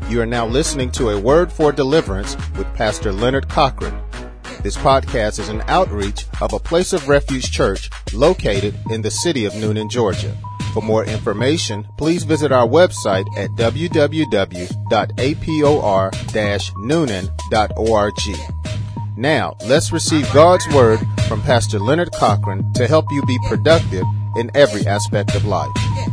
You are now listening to A Word for Deliverance with Pastor Leonard Cochran. This podcast is an outreach of a Place of Refuge church located in the city of Newnan, Georgia. For more information, please visit our website at www.apor-noonan.org. Now, let's receive God's Word from Pastor Leonard Cochran to help you be productive in every aspect of life.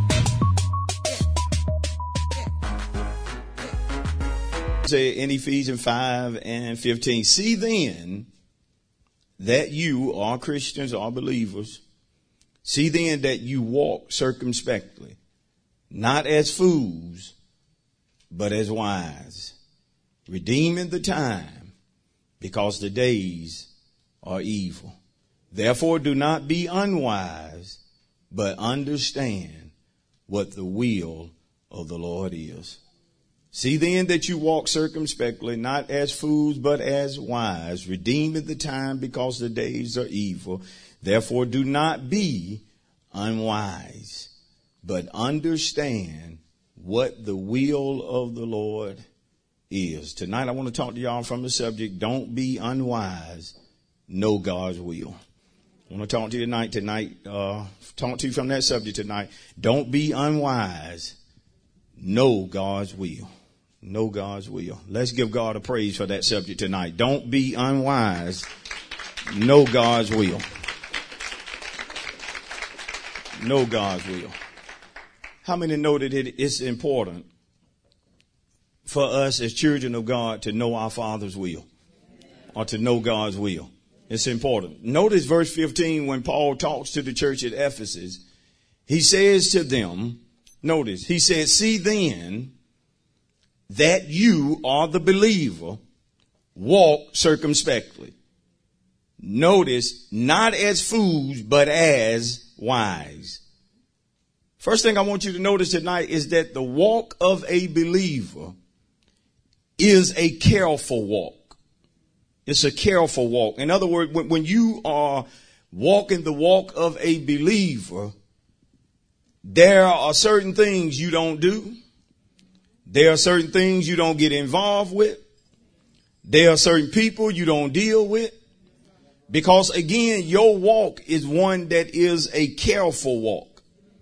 Say in Ephesians 5:15, see then that you are Christians or believers. See then that you walk circumspectly, not as fools, but as wise, redeeming the time, because the days are evil. Therefore do not be unwise, but understand what the will of the Lord is. See then that you walk circumspectly, not as fools, but as wise, redeeming the time, because the days are evil. Therefore do not be unwise, but understand what the will of the Lord is. Tonight I want to talk to y'all from the subject, don't be unwise, know God's will. I want to talk to you tonight, talk to you from that subject tonight. Don't be unwise, know God's will. Know God's will. Let's give God a praise for that subject tonight. Don't be unwise, know God's will. Know God's will. How many know that it's important for us as children of God to know our Father's will, or to know God's will? It's important. Notice verse 15 when Paul talks to the church at Ephesus. He says to them, notice, he says, see then that you are the believer, walk circumspectly. Notice, not as fools, but as wise. First thing I want you to notice tonight is that the walk of a believer is a careful walk. It's a careful walk. In other words, when you are walking the walk of a believer, there are certain things you don't do. There are certain things you don't get involved with. There are certain people you don't deal with. Because again, your walk is one that is a careful walk.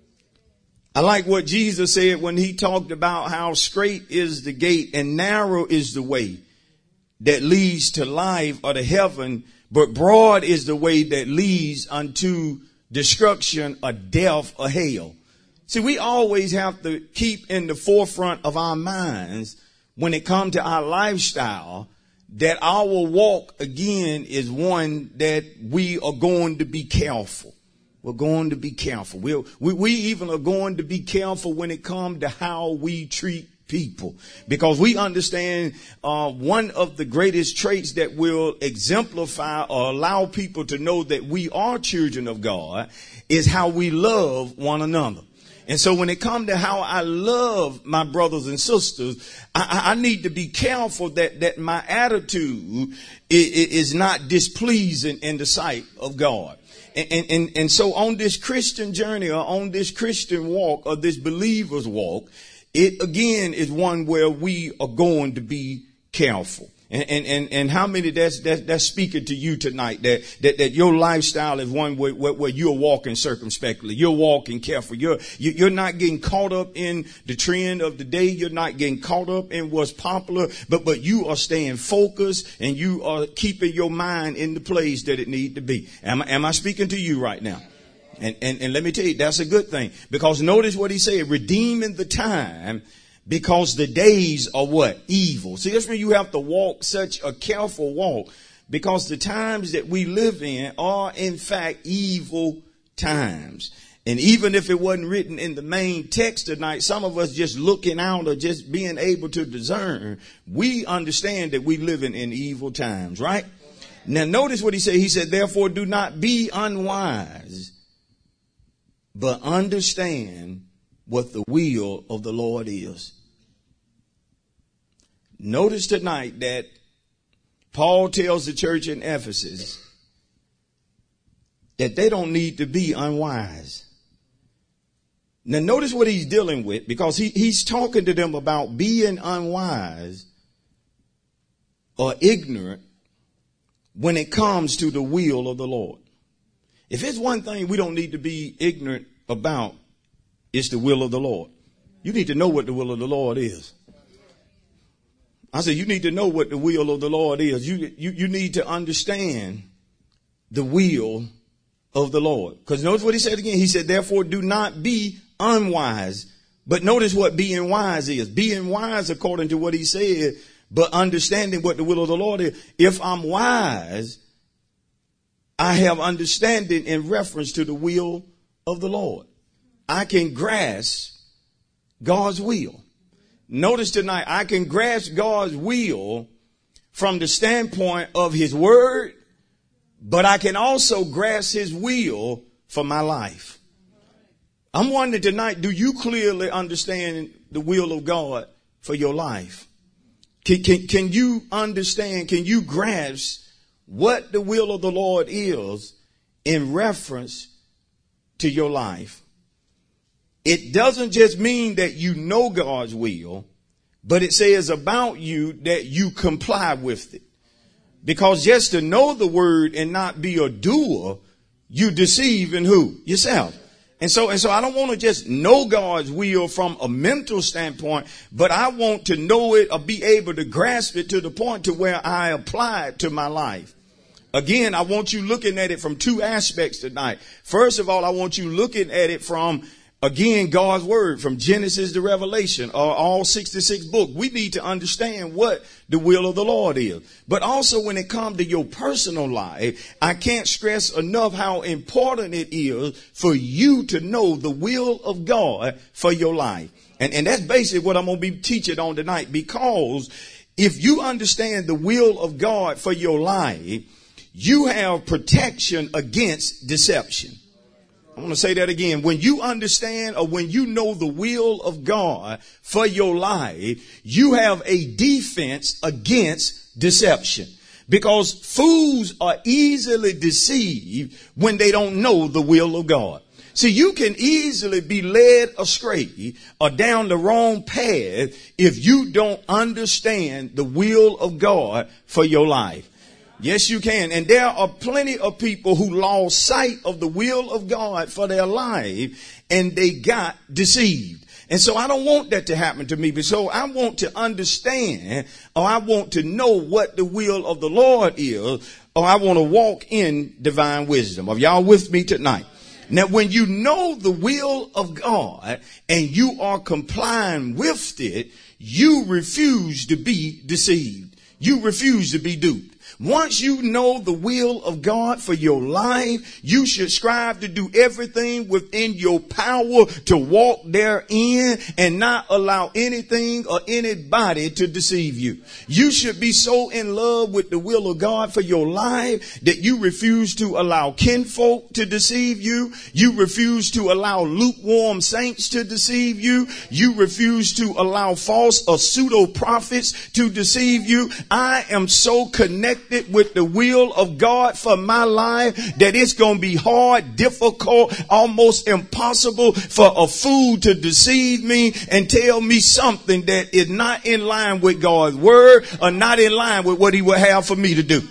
I like what Jesus said when he talked about how straight is the gate and narrow is the way that leads to life or to heaven, but broad is the way that leads unto destruction or death or hell. See, we always have to keep in the forefront of our minds when it comes to our lifestyle that our walk, again, is one that we are going to be careful. We're going to be careful. We even are going to be careful when it comes to how we treat people, because we understand one of the greatest traits that will exemplify or allow people to know that we are children of God is how we love one another. And so when it comes to how I love my brothers and sisters, I need to be careful that my attitude is not displeasing in the sight of God. And so on this Christian journey, or on this Christian walk, or this believer's walk, it again is one where we are going to be careful. And how many that's speaking to you tonight, that your lifestyle is one where you're walking circumspectly, you're walking careful, you're not getting caught up in the trend of the day, you're not getting caught up in what's popular, but you are staying focused and you are keeping your mind in the place that it need to be. Am I speaking to you right now? And let me tell you, that's a good thing, because notice what he said, redeeming the time, because the days are what? Evil. See, that's when you have to walk such a careful walk, because the times that we live in are in fact evil times. And even if it wasn't written in the main text tonight, some of us just looking out or just being able to discern, we understand that we living in evil times, right? Now notice what he said. He said, therefore do not be unwise, but understand what the will of the Lord is. Notice tonight that Paul tells the church in Ephesus that they don't need to be unwise. Now notice what he's dealing with, because he's talking to them about being unwise or ignorant when it comes to the will of the Lord. If it's one thing we don't need to be ignorant about, it's the will of the Lord. You need to know what the will of the Lord is. I said, you need to know what the will of the Lord is. You need to understand the will of the Lord. Because notice what he said again. He said, therefore, do not be unwise. But notice what being wise is. Being wise, according to what he said, but understanding what the will of the Lord is. If I'm wise, I have understanding in reference to the will of the Lord. I can grasp God's will. Notice tonight, I can grasp God's will from the standpoint of his word, but I can also grasp his will for my life. I'm wondering tonight, do you clearly understand the will of God for your life? Can you understand, can you grasp what the will of the Lord is in reference to your life? It doesn't just mean that you know God's will, but it says about you that you comply with it. Because just to know the word and not be a doer, you deceive in who? Yourself. And so I don't want to just know God's will from a mental standpoint, but I want to know it or be able to grasp it to the point to where I apply it to my life. Again, I want you looking at it from two aspects tonight. First of all, I want you looking at it from, again, God's word, from Genesis to Revelation, or all 66 books. We need to understand what the will of the Lord is. But also when it comes to your personal life, I can't stress enough how important it is for you to know the will of God for your life. And that's basically what I'm going to be teaching on tonight, because if you understand the will of God for your life, you have protection against deception. I want to say that again. When you understand, or when you know the will of God for your life, you have a defense against deception. Because fools are easily deceived when they don't know the will of God. See, you can easily be led astray or down the wrong path if you don't understand the will of God for your life. Yes, you can. And there are plenty of people who lost sight of the will of God for their life, and they got deceived. And so I don't want that to happen to me. But so I want to understand, or I want to know what the will of the Lord is, or I want to walk in divine wisdom. Are y'all with me tonight? Now, when you know the will of God and you are complying with it, you refuse to be deceived. You refuse to be duped. Once you know the will of God for your life, you should strive to do everything within your power to walk therein and not allow anything or anybody to deceive you. You should be so in love with the will of God for your life that you refuse to allow kinfolk to deceive you. You refuse to allow lukewarm saints to deceive you. You refuse to allow false or pseudo prophets to deceive you. I am so connected with the will of God for my life that it's going to be hard, difficult, almost impossible for a fool to deceive me and tell me something that is not in line with God's word or not in line with what he would have for me to do.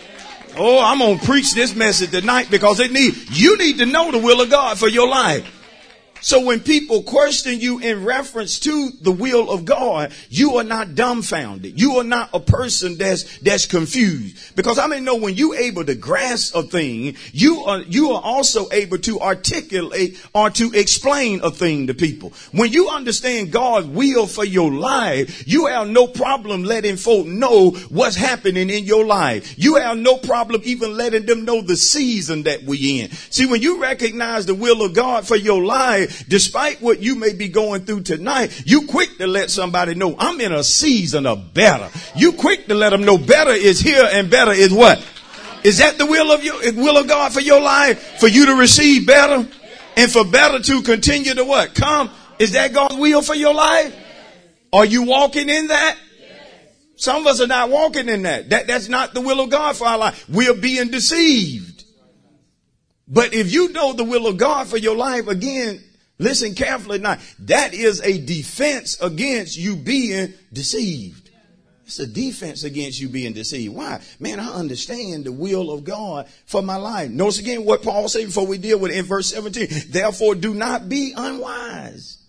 Oh, I'm going to preach this message tonight because you need to know the will of God for your life. So when people question you in reference to the will of God, you are not dumbfounded. You are not a person that's confused. Because I know when you're able to grasp a thing, you are also able to articulate or to explain a thing to people. When you understand God's will for your life, you have no problem letting folk know what's happening in your life. You have no problem even letting them know the season that we in. See, when you recognize the will of God for your life, despite what you may be going through tonight, you quick to let somebody know, I'm in a season of better. You quick to let them know better is here and better is what? Is that the will of God for your life? For you to receive better and for better to continue to what? Come. Is that God's will for your life? Are you walking in that? Some of us are not walking in that. That's not the will of God for our life. We're being deceived. But if you know the will of God for your life, again, Listen carefully now. That is a defense against you being deceived. It's a defense against you being deceived. Why? Man, I understand the will of God for my life. Notice again what Paul said before we deal with it in verse 17. Therefore, do not be unwise.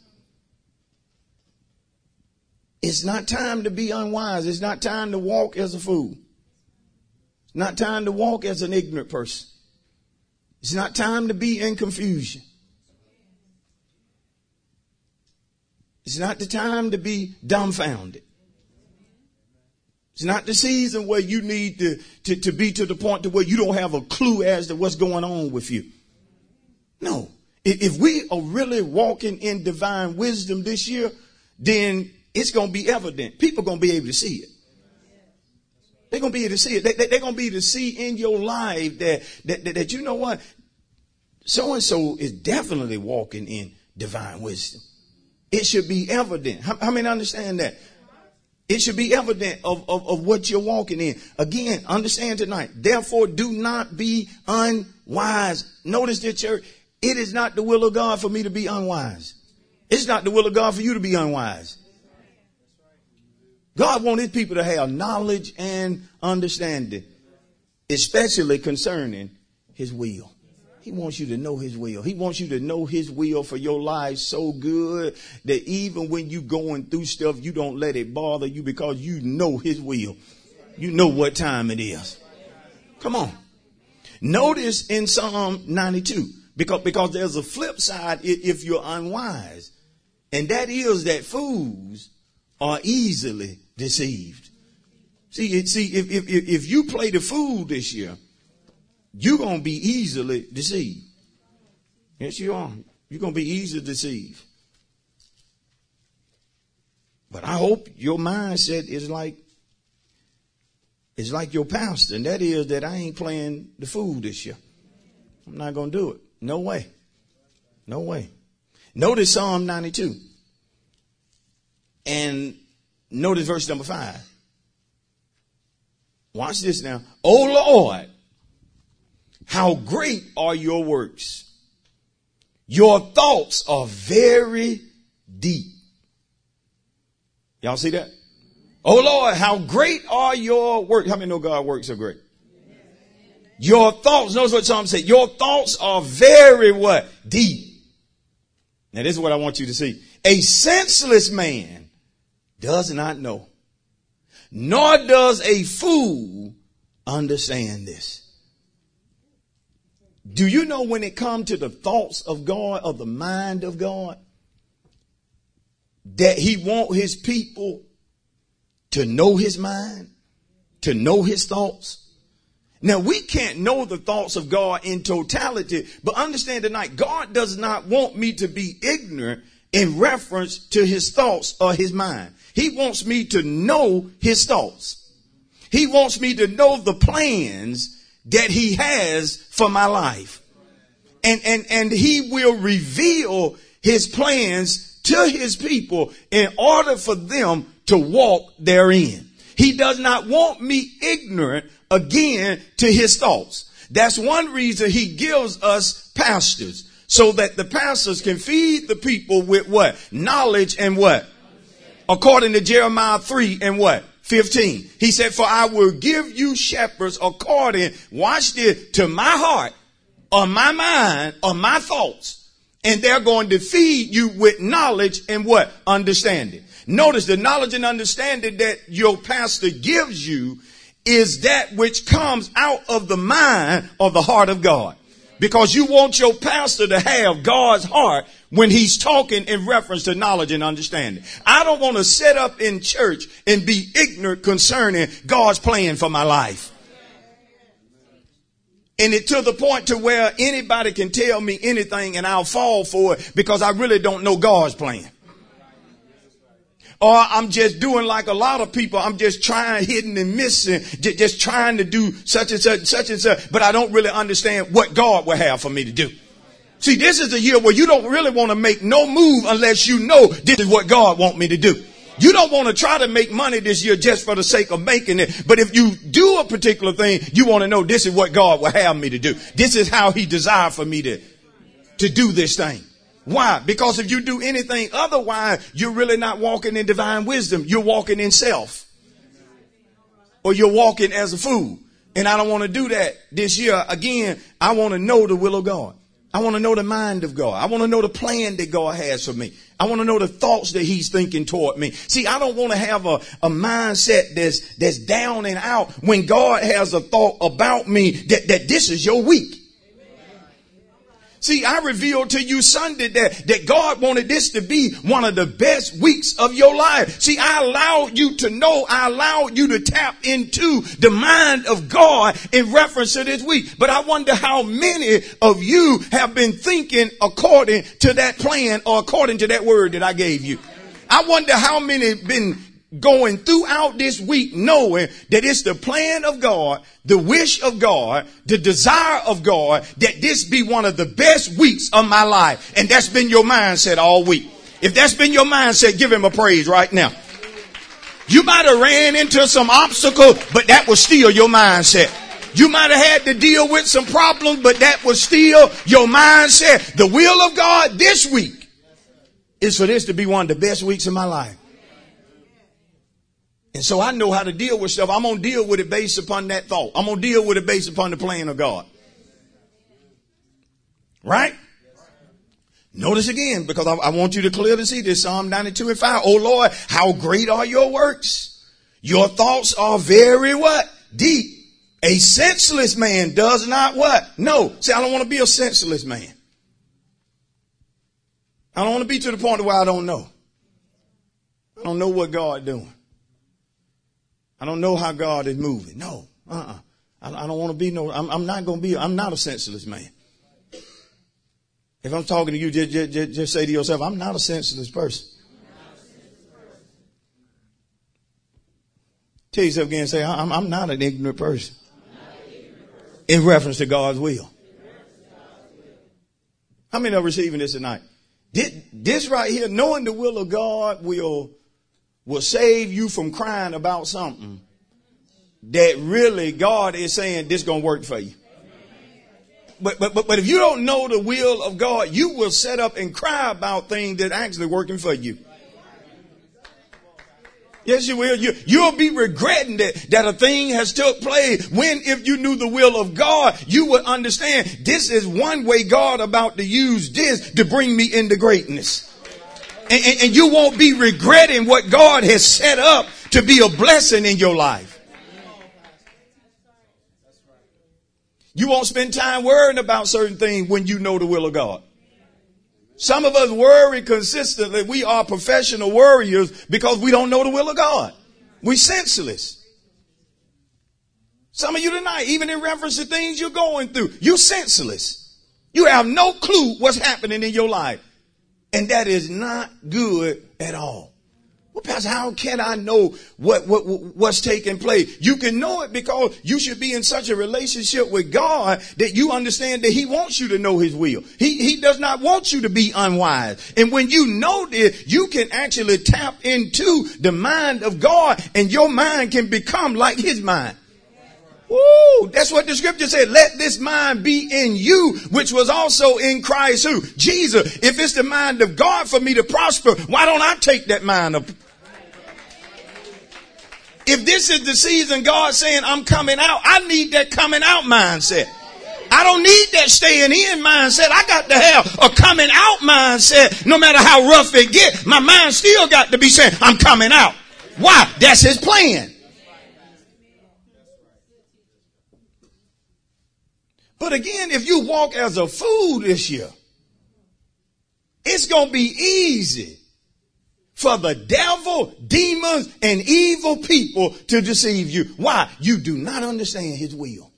It's not time to be unwise. It's not time to walk as a fool. It's not time to walk as an ignorant person. It's not time to be in confusion. It's not the time to be dumbfounded. It's not the season where you need to be to the point to where you don't have a clue as to what's going on with you. No. If we are really walking in divine wisdom this year, then it's going to be evident. People are going to be able to see it. They're going to be able to see it. They're going to be able to see in your life that you know what? So-and-so is definitely walking in divine wisdom. It should be evident. How many understand that? It should be evident of what you're walking in. Again, understand tonight. Therefore, do not be unwise. Notice that, church, it is not the will of God for me to be unwise. It's not the will of God for you to be unwise. God wants his people to have knowledge and understanding, especially concerning his will. He wants you to know his will. He wants you to know his will for your life so good that even when you're going through stuff, you don't let it bother you because you know his will. You know what time it is. Come on. Notice in Psalm 92, because there's a flip side if you're unwise. And that is that fools are easily deceived. See, if you play the fool this year, you're going to be easily deceived. Yes, you are. You're going to be easily deceived. But I hope your mindset is like your pastor. And that is that I ain't playing the fool this year. I'm not going to do it. No way. No way. Notice Psalm 92. And notice verse number 5. Watch this now. O Lord, how great are your works. Your thoughts are very deep. Y'all see that? Oh Lord, how great are your works. How many know God's works are great? Your thoughts, notice what Psalm said. Your thoughts are very what? Deep. Now this is what I want you to see. A senseless man does not know, nor does a fool understand this. Do you know when it comes to the thoughts of God, of the mind of God, that he wants his people to know his mind, to know his thoughts? Now, we can't know the thoughts of God in totality, but understand tonight, God does not want me to be ignorant in reference to his thoughts or his mind. He wants me to know his thoughts. He wants me to know the plans that he has for my life. And he will reveal his plans to his people in order for them to walk therein. He does not want me ignorant again to his thoughts. That's one reason he gives us pastors, so that the pastors can feed the people with what? Knowledge and what? According to Jeremiah 3 and what? 15. He said, for I will give you shepherds according, watch this, to my heart or my mind or my thoughts. And they're going to feed you with knowledge and what? Understanding. Notice the knowledge and understanding that your pastor gives you is that which comes out of the mind or the heart of God. Because you want your pastor to have God's heart when he's talking in reference to knowledge and understanding. I don't want to sit up in church and be ignorant concerning God's plan for my life. And it to the point to where anybody can tell me anything and I'll fall for it because I really don't know God's plan. Or I'm just doing like a lot of people. I'm just trying, hitting and missing, just trying to do such and such, but I don't really understand what God will have for me to do. See, this is a year where you don't really want to make no move unless you know this is what God wants me to do. You don't want to try to make money this year just for the sake of making it. But if you do a particular thing, you want to know this is what God will have me to do. This is how he desired for me to do this thing. Why? Because if you do anything otherwise, you're really not walking in divine wisdom. You're walking in self. Or you're walking as a fool. And I don't want to do that this year. Again, I want to know the will of God. I want to know the mind of God. I want to know the plan that God has for me. I want to know the thoughts that he's thinking toward me. See, I don't want to have a mindset that's down and out when God has a thought about me that this is your week. See, I revealed to you Sunday that God wanted this to be one of the best weeks of your life. See, I allowed you to know, I allowed you to tap into the mind of God in reference to this week. But I wonder how many of you have been thinking according to that plan or according to that word that I gave you. I wonder how many have been going throughout this week knowing that it's the plan of God, the wish of God, the desire of God, that this be one of the best weeks of my life. And that's been your mindset all week. If that's been your mindset, give him a praise right now. You might have ran into some obstacle, but that was still your mindset. You might have had to deal with some problems, but that was still your mindset. The will of God this week is for this to be one of the best weeks of my life. And so I know how to deal with stuff. I'm going to deal with it based upon that thought. I'm going to deal with it based upon the plan of God. Right? Notice again, because I want you to clearly see this. Psalm 92:5. Oh Lord, how great are your works. Your thoughts are very what? Deep. A senseless man does not what? No. See, I don't want to be a senseless man. I don't want to be to the point where I don't know. I don't know what God doing. I don't know how God is moving. No, I don't want to be I'm not going to be, I'm not a senseless man. If I'm talking to you, just say to yourself, I'm not a senseless person. Tell yourself again, say, I'm not an ignorant person. In reference to God's will. How many are receiving this tonight? This right here, knowing the will of God will save you from crying about something that really God is saying this going to work for you. But if you don't know the will of God, you will set up and cry about things that are actually working for you. Yes, you will. You'll be regretting that a thing has took place when if you knew the will of God, you would understand this is one way God about to use this to bring me into greatness. And you won't be regretting what God has set up to be a blessing in your life. You won't spend time worrying about certain things when you know the will of God. Some of us worry consistently. We are professional worriers because we don't know the will of God. We're senseless. Some of you tonight, even in reference to things you're going through, you're senseless. You have no clue what's happening in your life. And that is not good at all. Well, Pastor, how can I know what's taking place? You can know it because you should be in such a relationship with God that you understand that he wants you to know his will. He does not want you to be unwise. And when you know this, you can actually tap into the mind of God and your mind can become like his mind. Ooh, that's what the scripture said. Let this mind be in you, which was also in Christ who? Jesus. If it's the mind of God for me to prosper, why don't I take that mind up? If this is the season God saying I'm coming out, I need that coming out mindset. I don't need that staying in mindset. I got to have a coming out mindset. No matter how rough it gets, my mind still got to be saying I'm coming out. Why? That's his plan. But again, if you walk as a fool this year, it's going to be easy for the devil, demons, and evil people to deceive you. Why? You do not understand his will.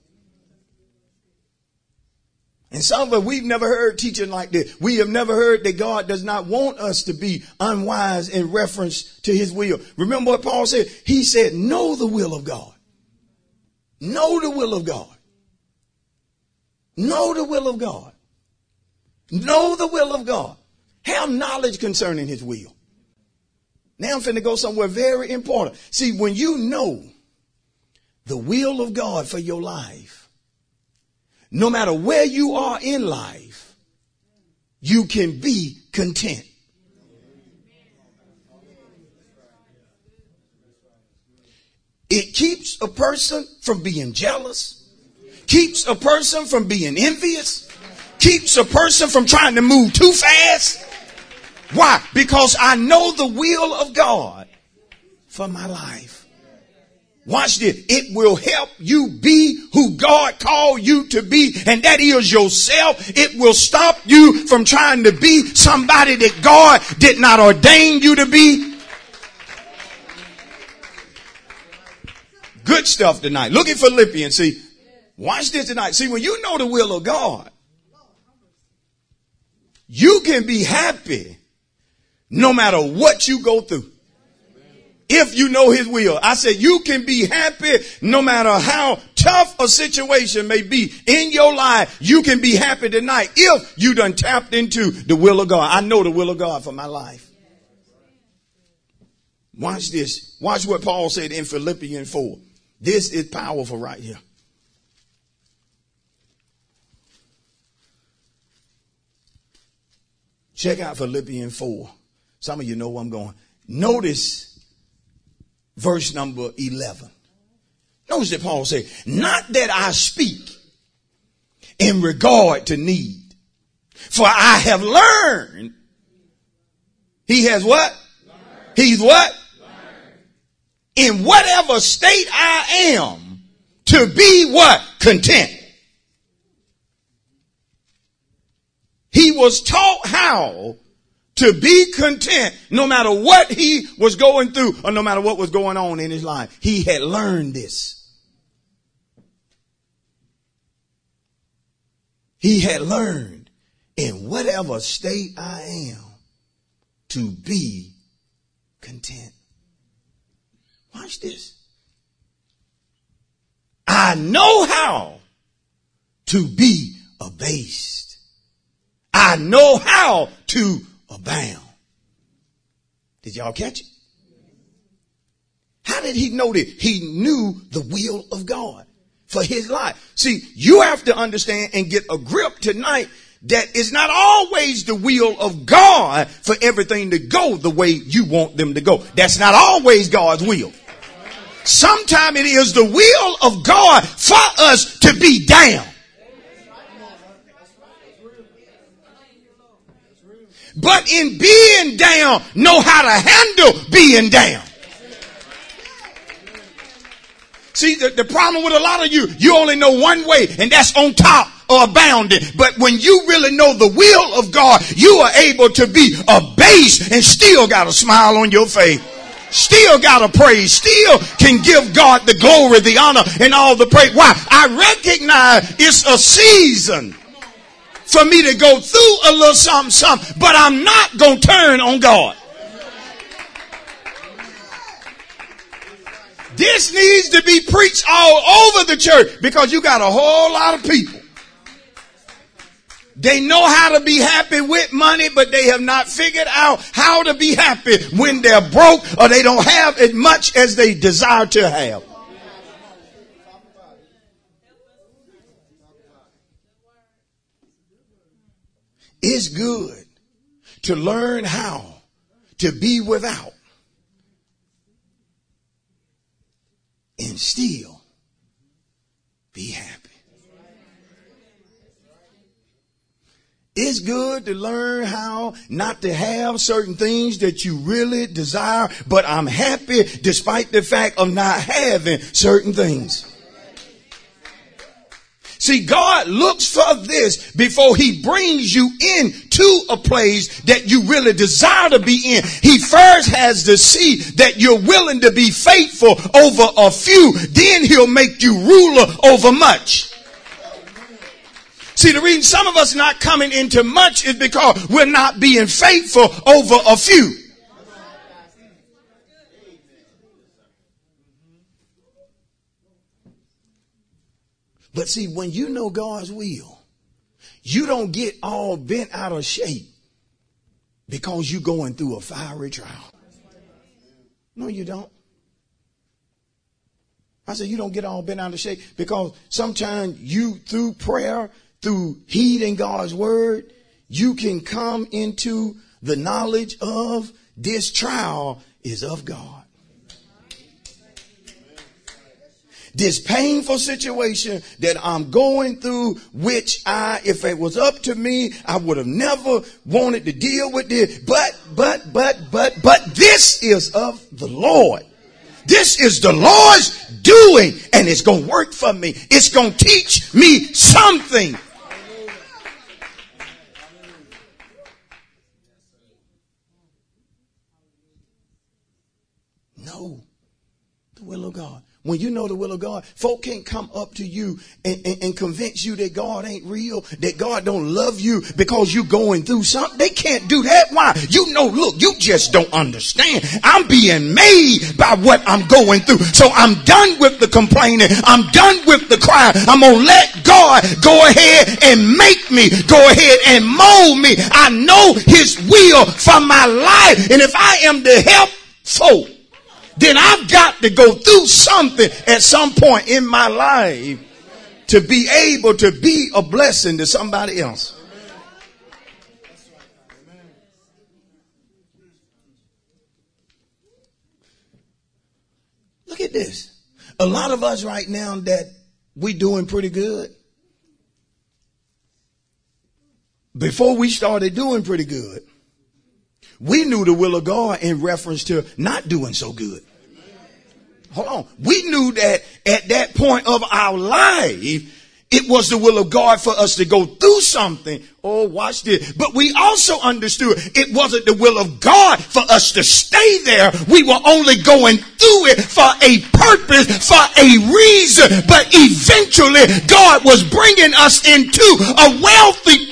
And some of us, we've never heard teaching like this. We have never heard that God does not want us to be unwise in reference to his will. Remember what Paul said? He said, know the will of God. Know the will of God. Know the will of God. Know the will of God. Have knowledge concerning his will. Now I'm finna go somewhere very important. See, when you know the will of God for your life, no matter where you are in life, you can be content. It keeps a person from being jealous, keeps a person from being envious, keeps a person from trying to move too fast. Why? Because I know the will of God for my life. Watch this. It will help you be who God called you to be, and that is yourself. It will stop you from trying to be somebody that God did not ordain you to be. Good stuff tonight. Look at Philippians. See, watch this tonight. See, when you know the will of God, you can be happy no matter what you go through. If you know his will, I said you can be happy no matter how tough a situation may be in your life. You can be happy tonight if you done tapped into the will of God. I know the will of God for my life. Watch this. Watch what Paul said in Philippians 4. This is powerful right here. Check out Philippians 4. Some of you know where I'm going. Notice verse number 11. Notice that Paul said, not that I speak in regard to need, for I have learned. He has what? Learned. He's what? In whatever state I am, to be what? Content. He was taught how to be content no matter what he was going through or no matter what was going on in his life. He had learned this. He had learned in whatever state I am to be content. Watch this. I know how to be abased. I know how to abound. Did y'all catch it? How did he know that? He knew the will of God for his life. See, you have to understand and get a grip tonight that it's not always the will of God for everything to go the way you want them to go. That's not always God's will. Sometimes it is the will of God for us to be down. But in being down, know how to handle being down. See, the problem with a lot of you only know one way, and that's on top or abounding. But when you really know the will of God, you are able to be abased and still got a smile on your face. Still got to praise, still can give God the glory, the honor, and all the praise. Why? I recognize it's a season for me to go through a little something, but I'm not going to turn on God. This needs to be preached all over the church because you got a whole lot of people. They know how to be happy with money, but they have not figured out how to be happy when they're broke or they don't have as much as they desire to have. It's good to learn how to be without and still be happy. It's good to learn how not to have certain things that you really desire, but I'm happy despite the fact of not having certain things. See, God looks for this before he brings you into a place that you really desire to be in. He first has to see that you're willing to be faithful over a few. Then he'll make you ruler over much. See, the reason some of us not coming into much is because we're not being faithful over a few. But see, when you know God's will, you don't get all bent out of shape because you're going through a fiery trial. No, you don't. I said you don't get all bent out of shape because sometimes you, through prayer, through heeding God's word, you can come into the knowledge of this trial is of God. This painful situation that I'm going through, which if it was up to me, I would have never wanted to deal with this. But this is of the Lord. This is the Lord's doing, and it's going to work for me. It's going to teach me something. Know the will of God. When you know the will of God, folk can't come up to you and convince you that God ain't real, that God don't love you because you're going through something. They can't do that. Why? You know, look, you just don't understand. I'm being made by what I'm going through. So I'm done with the complaining. I'm done with the crying. I'm going to let God go ahead and make me, go ahead and mold me. I know his will for my life. And if I am to help folk, then I've got to go through something at some point in my life to be able to be a blessing to somebody else. Look at this. A lot of us right now that we doing pretty good. Before we started doing pretty good, we knew the will of God in reference to not doing so good. Hold on. We knew that at that point of our life, it was the will of God for us to go through something. Oh, watch this. But we also understood it wasn't the will of God for us to stay there. We were only going through it for a purpose, for a reason. But eventually, God was bringing us into a wealthy.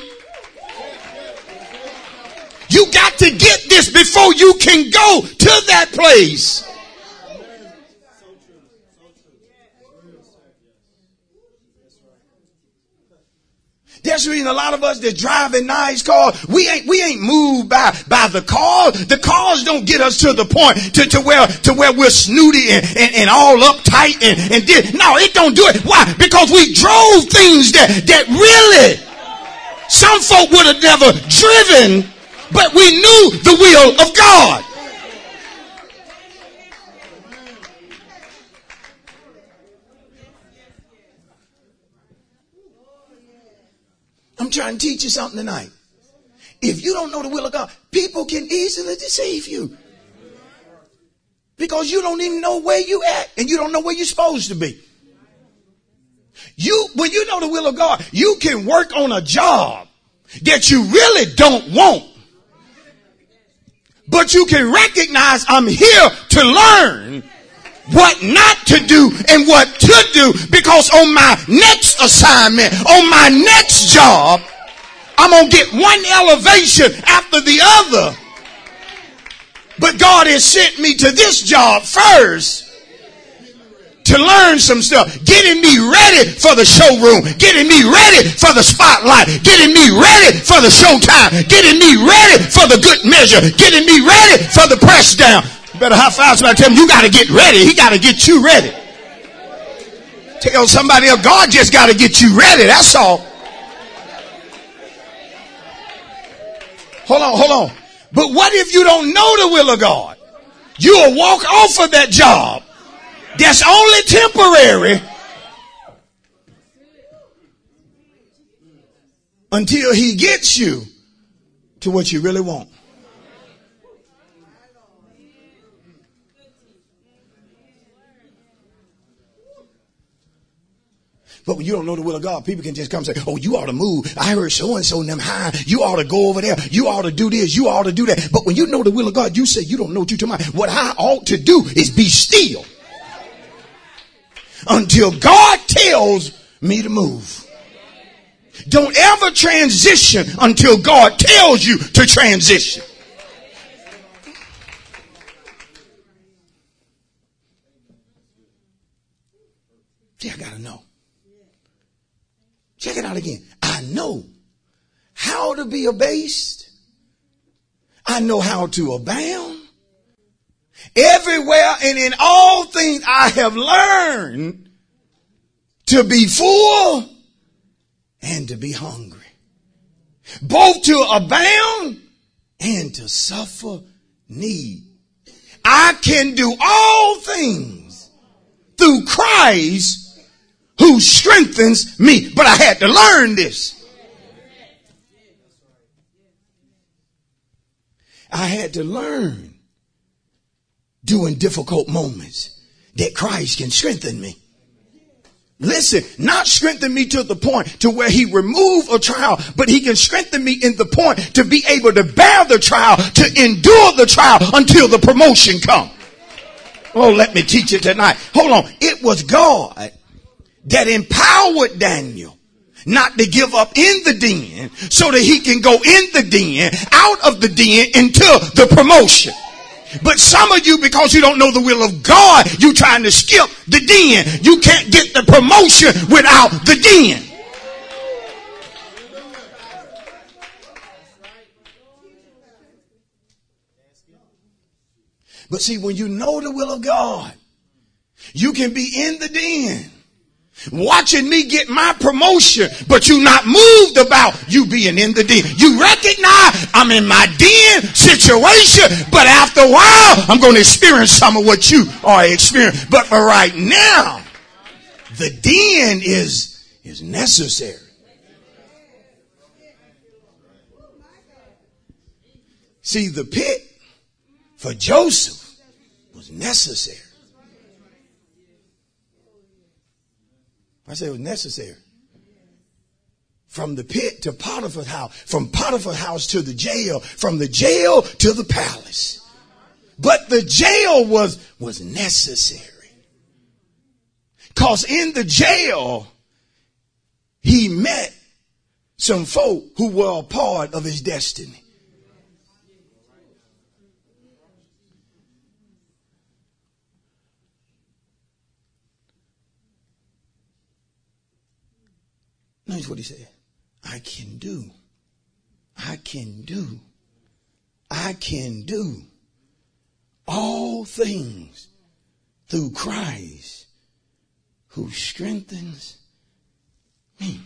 You got to get this before you can go to that place. That's the reason a lot of us that drive in nice cars, we ain't moved by the cars. The cars don't get us to the point to where we're snooty and all uptight and did. No, it don't do it. Why? Because we drove things that really some folk would have never driven. But we knew the will of God. I'm trying to teach you something tonight. If you don't know the will of God, people can easily deceive you. Because you don't even know where you at and you don't know where you're supposed to be. When you know the will of God, you can work on a job that you really don't want. But you can recognize I'm here to learn what not to do and what to do, because on my next assignment, on my next job, I'm going to get one elevation after the other. But God has sent me to this job first to learn some stuff, getting me ready for the showroom, getting me ready for the spotlight, getting me ready for the showtime, getting me ready for the good measure, getting me ready for the press down. You better high five somebody, tell him you got to get ready. He got to get you ready. Tell somebody else, God just got to get you ready. That's all. Hold on. But what if you don't know the will of God? You'll walk off of that job. That's only temporary until he gets you to what you really want. But when you don't know the will of God, people can just come and say, oh, you ought to move. I heard so-and-so in them high. You ought to go over there. You ought to do this. You ought to do that. But when you know the will of God, you say, you don't know what you're talking about. What I ought to do is be still until God tells me to move. Don't ever transition until God tells you to transition. See, I gotta know. Check it out again. I know how to be abased. I know how to abound. Everywhere and in all things I have learned to be full and to be hungry. both to abound and to suffer need. I can do all things through Christ who strengthens me. But I had to learn this. I had to learn during difficult moments that Christ can strengthen me. Listen, not strengthen me to the point to where he removed a trial, but he can strengthen me in the point to be able to bear the trial, to endure the trial until the promotion comes. Oh, let me teach it tonight. Hold on. It was God that empowered Daniel not to give up in the den so that he can go in the den, out of the den into the promotion. But some of you, because you don't know the will of God, you trying to skip the den. You can't get the promotion without the den. But see, when you know the will of God, you can be in the den watching me get my promotion, but you not moved about you being in the den. You recognize I'm in my den situation, but after a while, I'm going to experience some of what you are experiencing. But for right now, the den is necessary. See, the pit for Joseph was necessary. I say it was necessary. From the pit to Potiphar's house, from Potiphar's house to the jail, from the jail to the palace. But the jail was necessary. Because in the jail, he met some folk who were a part of his destiny. Notice what he said. I can do all things through Christ who strengthens me.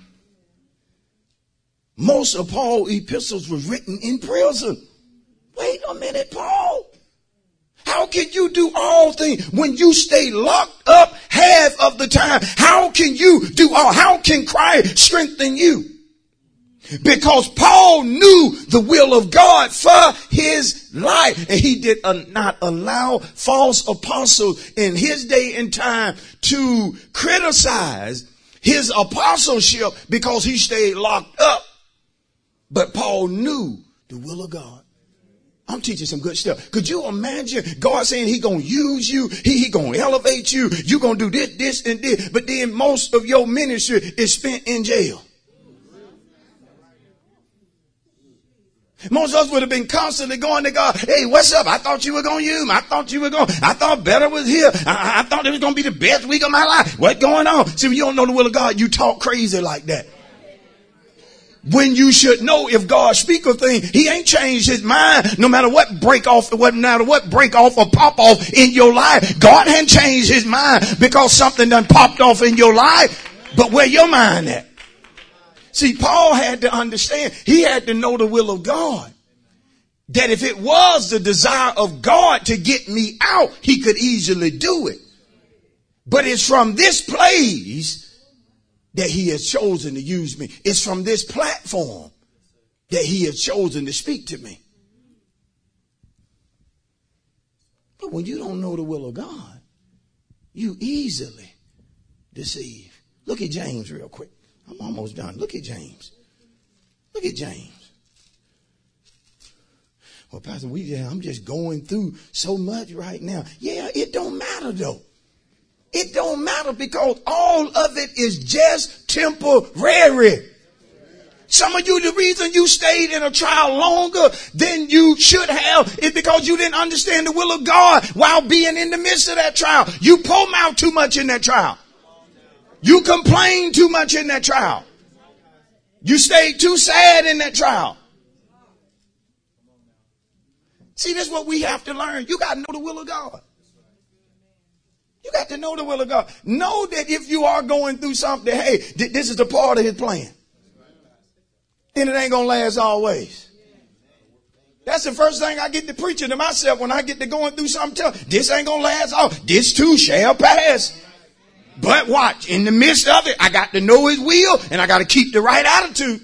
Most of Paul's epistles were written in prison. Wait a minute, Paul. How can you do all things when you stay locked up half of the time? How can you do all? How can Christ strengthen you? Because Paul knew the will of God for his life. And he did not allow false apostles in his day and time to criticize his apostleship because he stayed locked up. But Paul knew the will of God. I'm teaching some good stuff. Could you imagine God saying he gonna use you, he gonna elevate you, you gonna do this and this, but then most of your ministry is spent in jail. Most of us would have been constantly going to God. Hey, what's up? I thought you were going to use me. I thought better was here. I thought it was going to be the best week of my life. What's going on? See, when you don't know the will of God, you talk crazy like that. When you should know if God speak a thing, he ain't changed his mind no matter what break off or pop off in your life. God hadn't changed his mind because something done popped off in your life. But where your mind at? See, Paul had to understand, he had to know the will of God. That if it was the desire of God to get me out, he could easily do it. But it's from this place that he has chosen to use me. It's from this platform that he has chosen to speak to me. But when you don't know the will of God, you easily deceive. Look at James real quick. I'm almost done. Look at James. Look at James. Well, Pastor, I'm just going through so much right now. Yeah, it don't matter though. It don't matter because all of it is just temporary. Some of you, the reason you stayed in a trial longer than you should have is because you didn't understand the will of God while being in the midst of that trial. You pull mouth too much in that trial. You complain too much in that trial. You stayed too sad in that trial. See, this is what we have to learn. You got to know the will of God. You got to know the will of God. Know that if you are going through something, hey, this is a part of his plan. then it ain't going to last always. That's the first thing I get to preaching to myself when I get to going through something. This ain't going to last always. This too shall pass. But watch, in the midst of it, I got to know his will and I got to keep the right attitude.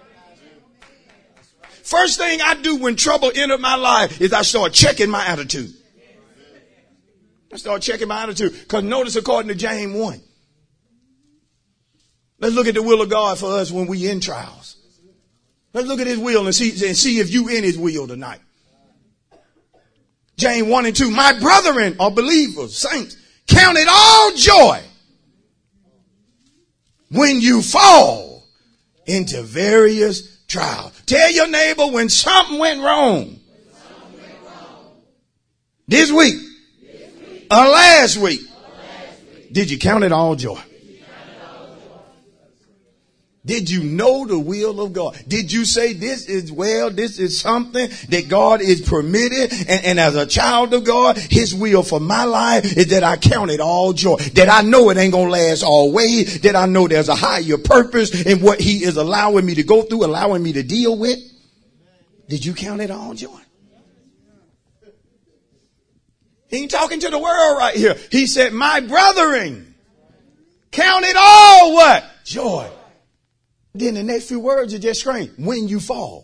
First thing I do when trouble entered my life is I start checking my attitude. I start checking my attitude. Because notice according to James 1. Let's look at the will of God for us when we in trials. Let's look at his will and see if you in his will tonight. James 1 and 2. My brethren are believers, saints, count it all joy when you fall into various trials. Tell your neighbor when something went wrong. This week. Or last week. Did you count it all joy? Did you know the will of God? Did you say this is something that God is permitted? And as a child of God, his will for my life is that I count it all joy. That I know it ain't going to last always. That I know there's a higher purpose in what he is allowing me to go through, allowing me to deal with. Did you count it all joy? He ain't talking to the world right here. He said, my brethren, count it all what? Joy. Then the next few words are just strange. When you fall.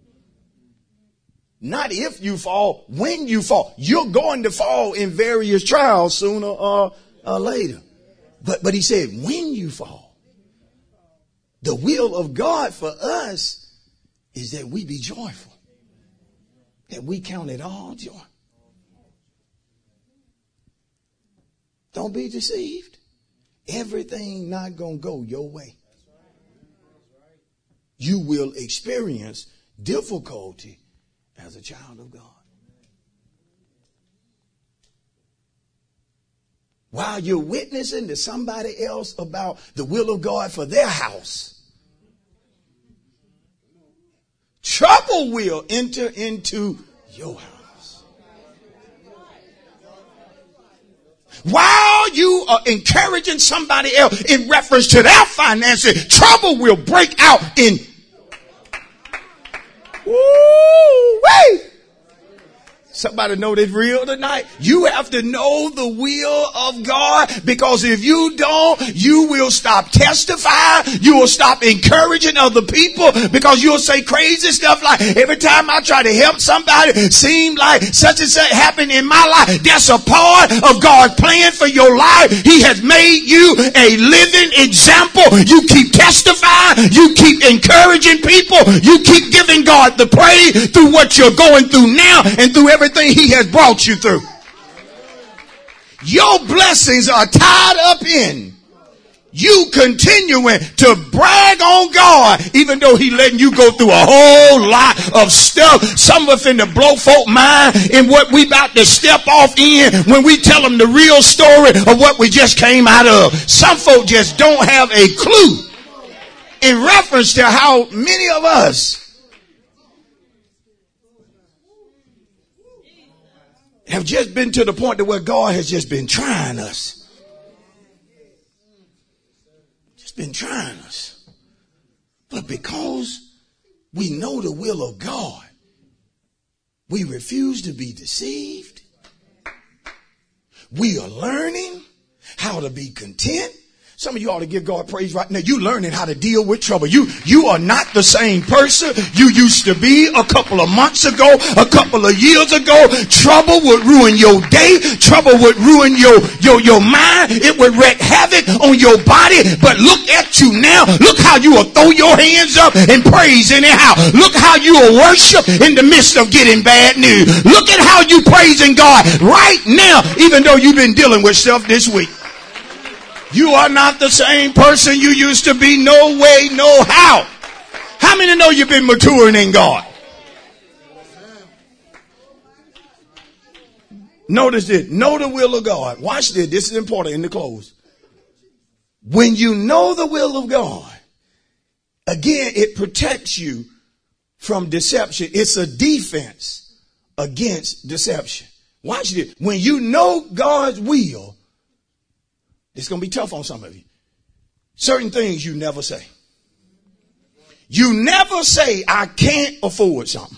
Not if you fall, when you fall. You're going to fall in various trials sooner or later. But he said, when you fall. The will of God for us is that we be joyful. That we count it all joy. Don't be deceived. Everything not going to go your way. You will experience difficulty as a child of God. While you're witnessing to somebody else about the will of God for their house, trouble will enter into your house. While you are encouraging somebody else in reference to their finances, trouble will break out in. Woo-wee. Somebody know this real tonight? You have to know the will of God, because if you don't, you will stop testifying. You will stop encouraging other people, because you'll say crazy stuff like, every time I try to help somebody, seem like such and such happened in my life. That's a part of God's plan for your life. He has made you a living example. You keep testifying. You keep encouraging people. You keep giving God the praise through what you're going through now and through everything he has brought you through. Your blessings are tied up in you continuing to brag on God, even though he letting you go through a whole lot of stuff. Some of us finna blow folk mind in what we about to step off in when we tell them the real story of what we just came out of. Some folk just don't have a clue in reference to how many of us have just been to the point to where God has just been trying us. Just been trying us. But because we know the will of God, we refuse to be deceived. We are learning how to be content. Some of you ought to give God praise right now. You learning how to deal with trouble. You are not the same person you used to be a couple of months ago, a couple of years ago. Trouble would ruin your day. Trouble would ruin your mind. It would wreak havoc on your body. But look at you now. Look how you will throw your hands up and praise anyhow. Look how you will worship in the midst of getting bad news. Look at how you praising God right now, even though you've been dealing with stuff this week. You are not the same person you used to be. No way, no how. How many know you've been maturing in God? Notice this. Know the will of God. Watch this. This is important in the close. When you know the will of God, again, it protects you from deception. It's a defense against deception. Watch this. When you know God's will, it's going to be tough on some of you. Certain things you never say. You never say, I can't afford something.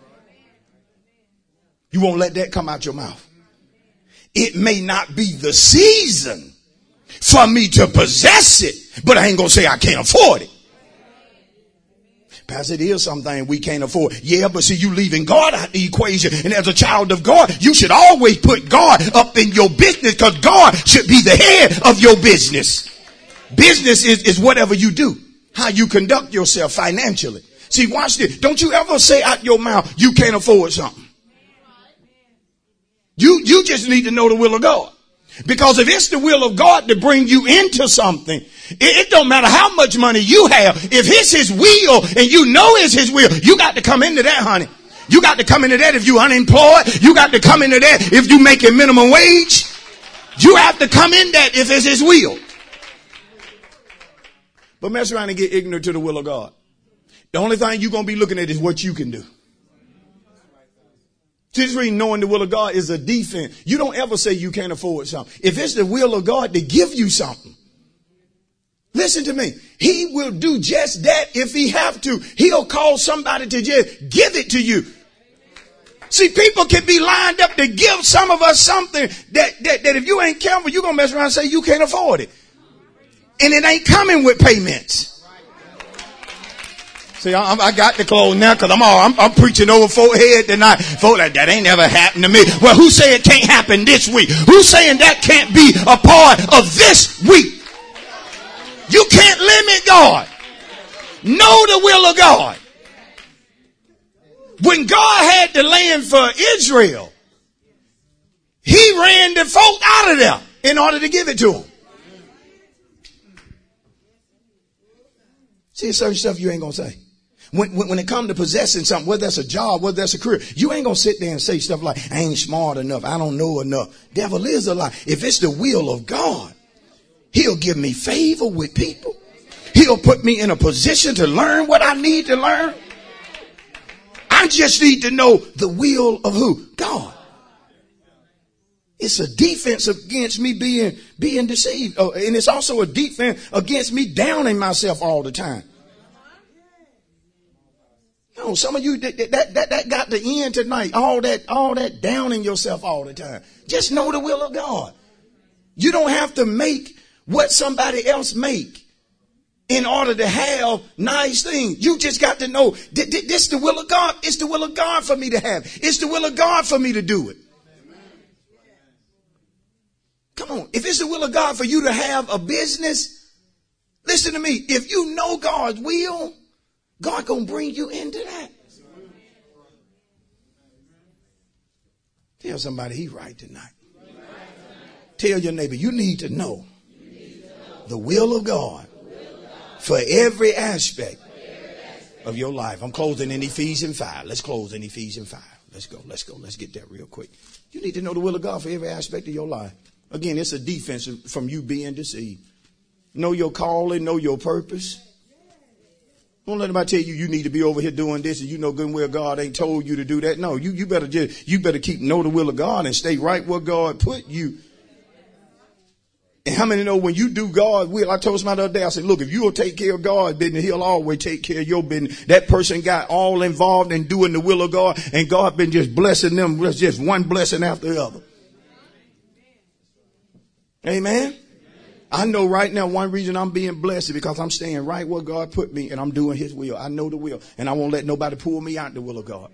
You won't let that come out your mouth. It may not be the season for me to possess it, but I ain't going to say I can't afford it. Pastor, it is something we can't afford. Yeah, but see, you leaving God out the equation. And as a child of God, you should always put God up in your business, because God should be the head of your business. Business is whatever you do, how you conduct yourself financially. See, watch this. Don't you ever say out your mouth, you can't afford something. You just need to know the will of God. Because if it's the will of God to bring you into something, it don't matter how much money you have. If it's his will and you know it's his will, you got to come into that, honey. You got to come into that if you unemployed. You got to come into that if you making minimum wage. You have to come in that if it's his will. But mess around and get ignorant to the will of God. The only thing you're going to be looking at is what you can do. This reason knowing the will of God is a defense. You don't ever say you can't afford something. If it's the will of God to give you something, listen to me. He will do just that if he have to. He'll call somebody to just give it to you. See, people can be lined up to give some of us something that if you ain't careful, you're going to mess around and say you can't afford it. And it ain't coming with payments. See, I got the clothes now because I'm preaching over folks' head tonight. Folks like, that ain't never happened to me. Well, who say it can't happen this week? Who's saying that can't be a part of this week? You can't limit God. Know the will of God. When God had the land for Israel, he ran the folk out of there in order to give it to them. See, certain stuff you ain't going to say. When it comes to possessing something, whether that's a job, whether that's a career, you ain't going to sit there and say stuff like, I ain't smart enough, I don't know enough. Devil is a lie. If it's the will of God, he'll give me favor with people. He'll put me in a position to learn what I need to learn. I just need to know the will of who? God. It's a defense against me being deceived. Oh, and it's also a defense against me downing myself all the time. No, some of you that got the end tonight. All that downing yourself all the time. Just know the will of God. You don't have to make what somebody else make in order to have nice things. You just got to know this is the will of God. It's the will of God for me to have. It's the will of God for me to do it. Come on. If it's the will of God for you to have a business, listen to me. If you know God's will, God gonna bring you into that. Tell somebody he's right tonight. Tell your neighbor, you need to know the will of God for every aspect of your life. I'm closing in Ephesians 5. Let's close in Ephesians 5. Let's go. Let's get that real quick. You need to know the will of God for every aspect of your life. Again, it's a defense from you being deceived. Know your calling, know your purpose. Don't let anybody tell you you need to be over here doing this and you know good and well God ain't told you to do that. No, you better keep know the will of God and stay right where God put you. And how many know when you do God's will? I told somebody the other day, I said, look, if you'll take care of God's business, he'll always take care of your business. That person got all involved in doing the will of God and God been just blessing them with just one blessing after the other. Amen. I know right now one reason I'm being blessed is because I'm staying right where God put me and I'm doing his will. I know the will and I won't let nobody pull me out the will of God.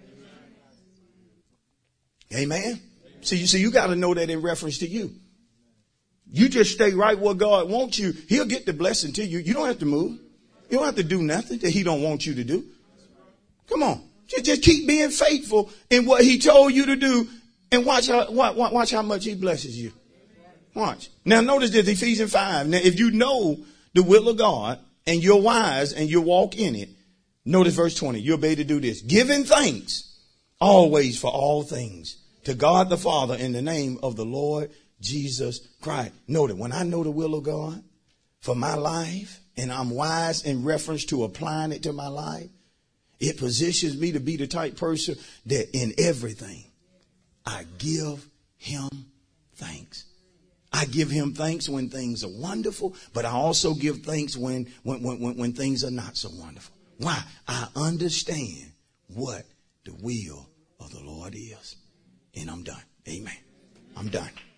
Amen. See, you got to know that in reference to you. You just stay right where God wants you. He'll get the blessing to you. You don't have to move. You don't have to do nothing that he don't want you to do. Come on. Just keep being faithful in what he told you to do and watch how much he blesses you. Watch. Now notice this, Ephesians 5. Now if you know the will of God and you're wise and you walk in it, notice verse 20. You'll be able to do this. Giving thanks always for all things to God the Father in the name of the Lord Jesus Christ. Notice when I know the will of God for my life and I'm wise in reference to applying it to my life, it positions me to be the type person that in everything I give him thanks. I give him thanks when things are wonderful, but I also give thanks when things are not so wonderful. Why? I understand what the will of the Lord is. And I'm done. Amen. I'm done.